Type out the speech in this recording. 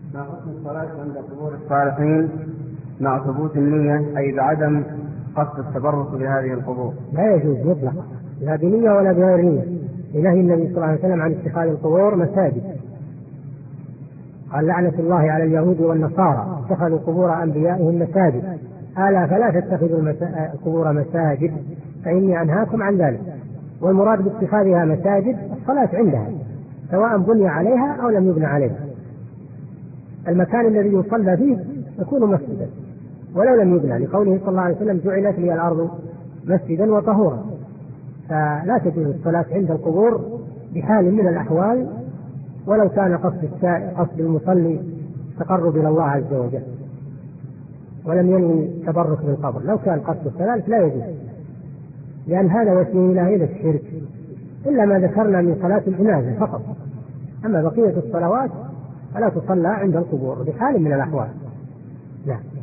ما حكم الصلاة عند قبور الصالحين مع ثبوت النية أي بعدم قصد التبرك بهذه القبور؟ لا يجوز مطلقا، لا بنية ولا بغير نية. نهي النبي صلى الله عليه وسلم عن اتخاذ القبور مساجد، قال لعنة الله على اليهود والنصارى اتخذوا قبور أنبيائهم مساجد، ألا فلا تتخذوا القبور مساجد فإني أنهاكم عن ذلك. والمراد باتخاذها مساجد الصلاة عندها سواء بني عليها أو لم يبنى عليها. المكان الذي يصلى فيه يكون مسجدا ولو لم يبنى، لقوله صلى الله عليه وسلم جعلت لي الأرض مسجدا وطهورا. فلا تجوز الصلاة عند القبور بحال من الأحوال، ولو كان قصد المصلي تقرب إلى الله عز وجل ولم ينوي تبرك بالقبر. لو كان قصد الصلاة لا يجوز، لأن هذا وسيلة إلى الشرك، إلا ما ذكرنا من صلاة الجنازة فقط. أما بقية الصلوات فلا تصلى عند القبور بحال من الأحوال. لا.